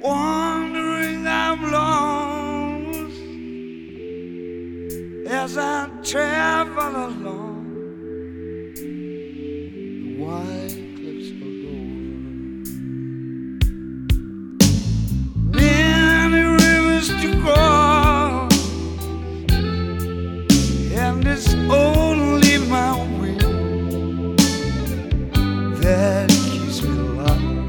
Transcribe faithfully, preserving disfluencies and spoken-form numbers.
Wandering I'm lost as I travel along the wide